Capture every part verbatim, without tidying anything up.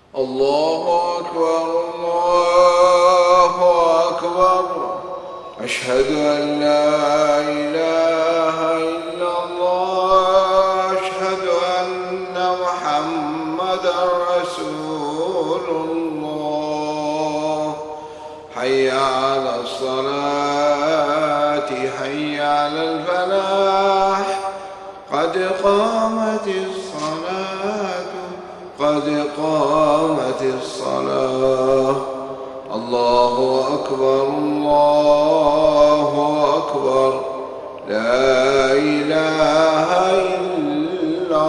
الله أكبر الله أكبر أشهد أن لا إله إلا الله أشهد أن محمدا رسول الله حي على الصلاة حي على الفلاح قد قامت الصلاة قد قامت الصلاة الله أكبر الله أكبر لا إله إلا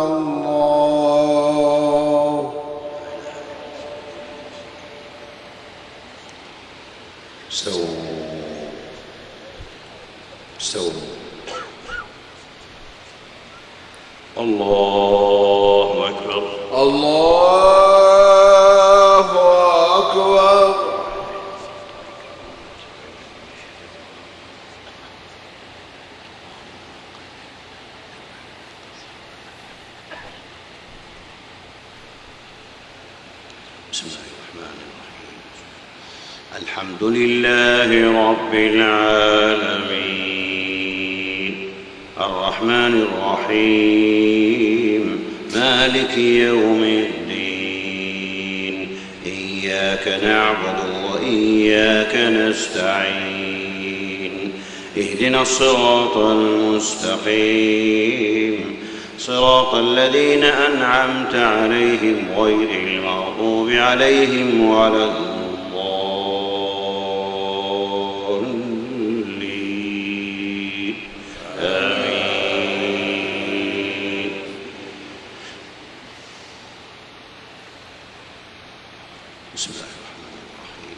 الله. استووا استووا. الله أكبر الله أكبر. بسم الله الرحمن الرحيم. الحمد لله رب العالمين الرحمن الرحيم مالك يوم الدين إياك نعبد وإياك نستعين اهدنا الصراط المستقيم صراط الذين أنعمت عليهم غير المغضوب عليهم ولا الضالين آمين. بسم الله الرحمن الرحيم.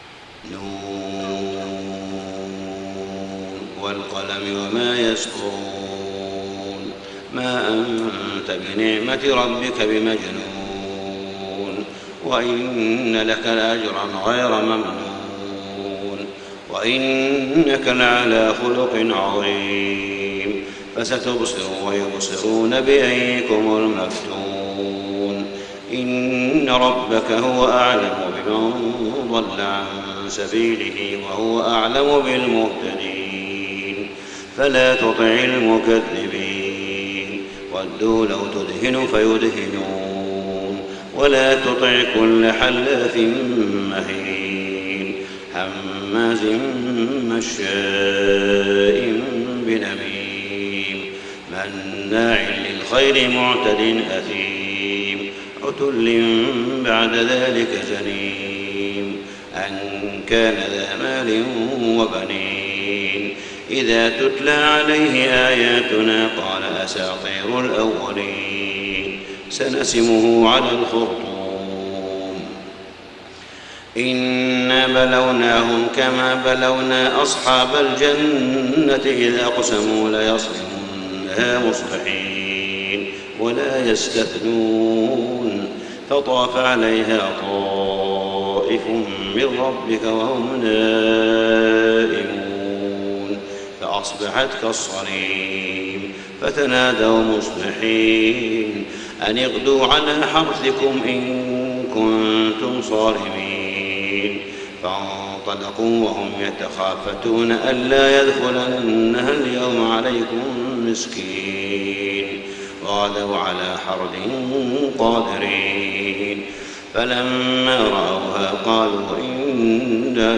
نون والقلم وما يسطرون ما أنت بنعمة ربك بمجنون وإن لك لأجرا غير ممنون وإنك لعلى خلق عظيم فستبصر ويبصرون بأيكم المفتون إن ربك هو أعلم بمن ضل عن سبيله وهو أعلم بالمهتدين فلا تطع المكذبين ودوا لو تدهن فيدهنون ولا تطع كل حلاف مهين هماز مشاء بنميم مناع للخير معتد أثيم عتل بعد ذلك زنيم أن كان ذا مال وبنين إذا تتلى عليه آياتنا قال أساطير الأولين سنسمه على الخرطوم إنا بلوناهم كما بلونا أصحاب الجنة إذ أقسموا ليصرمنها مصبحين ولا يستثنون فطاف عليها طائف من ربك وهم نائمون فأصبحت كالصريم فتنادوا مصبحين أن اغدوا على حرثكم إن كنتم صارمين فانطلقوا وهم يتخافتون ألا يدخلنها اليوم عليكم مسكين وغدوا على حرد قادرين فلما رأوها قالوا إنا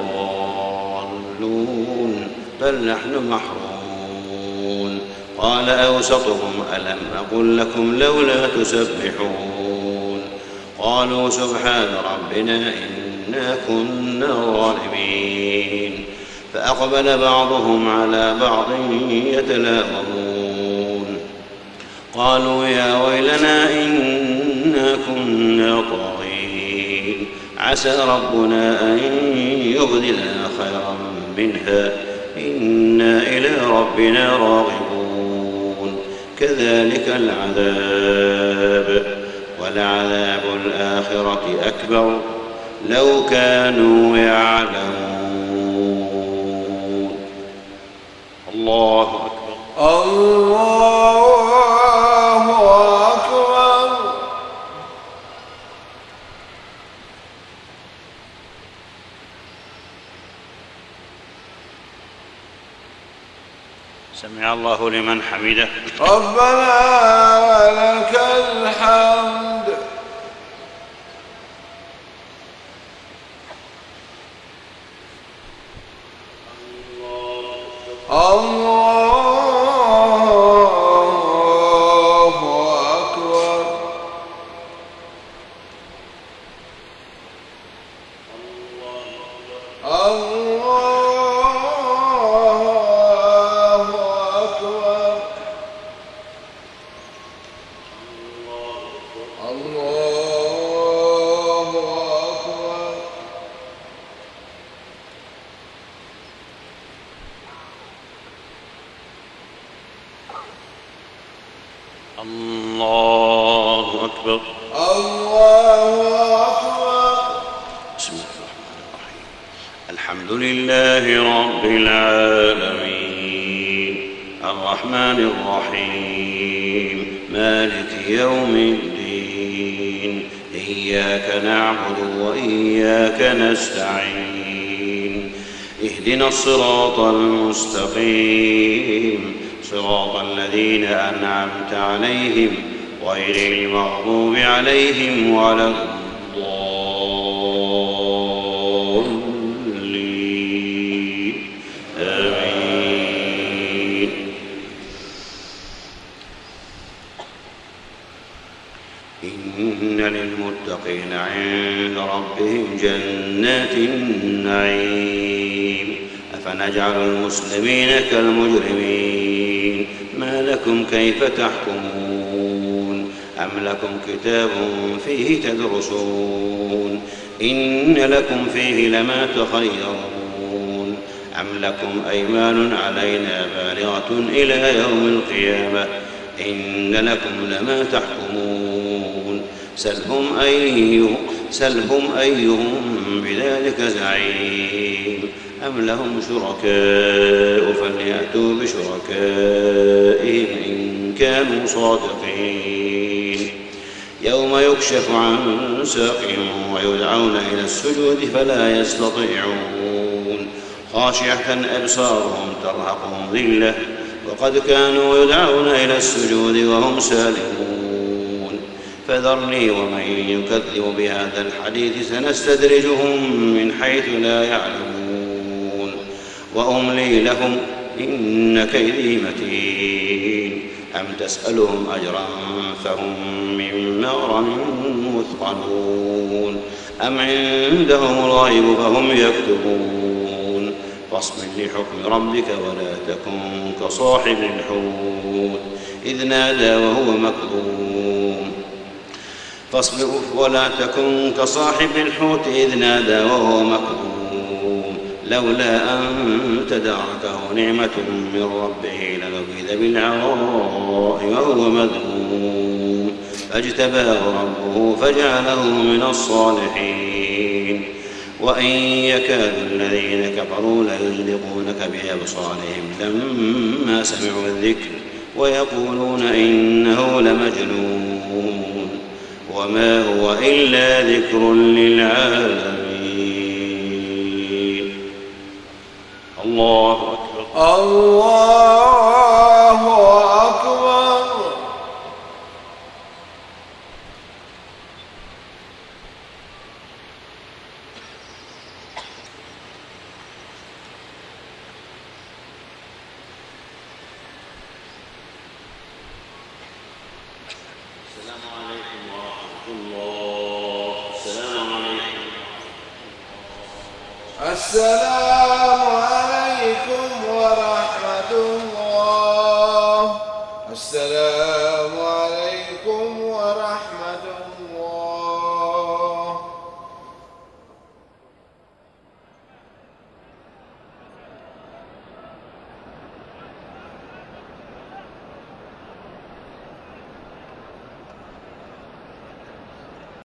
لضالون بل نحن محرومون قال أوسطهم ألم أقل لكم لولا تسبحون قالوا سبحان ربنا إنا كنا ظالمين فأقبل بعضهم على بعض يتلاومون قالوا يا ويلنا إنا كنا طاغين عسى ربنا أن يبدلنا خيرا منها إنا إلى ربنا راغبون كذلك العذاب ولعذاب الآخرة أكبر لو كانوا يعلمون. الله أكبر. الله. سمع الله لمن حمده. ربنا لك الحمد. الله أكبر. الله أكبر. الله أكبر. الله أكبر. الله أكبر. بسم الله الرحمن الرحيم. الحمد لله رب العالمين الرحمن الرحيم مالك يوم الدين إياك نعبد وإياك نستعين اهدنا الصراط المستقيم صراط الذين أنعمت عليهم غير المغضوب عليهم ولا الضالين آمين. إن للمتقين عند ربهم جنات النعيم أفنجعل المسلمين كالمجرمين ما لكم كيف تحكمون أم لكم كتاب فيه تدرسون إن لكم فيه لما تخيرون أم لكم أيمان علينا بالغة إلى يوم القيامة إن لكم لما تحكمون سلهم أيهم, سلهم أيهم بذلك زعيم أم لهم شركاء فليأتوا بشركائهم إن كانوا صادقين يوم يكشف عن ساق ويدعون إلى السجود فلا يستطيعون خاشعة أبصارهم ترهقهم ذلة وقد كانوا يدعون إلى السجود وهم سالمون فذرني ومن يكذب بهذا الحديث سنستدرجهم من حيث لا يعلمون وأملي لهم إن كيدي متين أم تسألهم أجرا فهم من مغرم مثقلون أم عندهم الغيب فهم يكتبون فاصبر لحكم ربك ولا تكن كصاحب الحوت إذ نادى وهو مكظوم فاصبر ولا تكن كصاحب الحوت إذ نادى وهو مكظوم لولا أن تداركه نعمة من ربه لنبذ بالعراء وهو مذموم فاجتباه ربه فجعله من الصالحين وإن يكاد الذين كفروا ليزلقونك بأبصارهم لما سمعوا الذكر ويقولون إنه لمجنون وما هو إلا ذكر للعالمين. الله أكبر. الله أكبر. السلام عليكم ورحمة الله. السلام عليكم. السلام عليكم.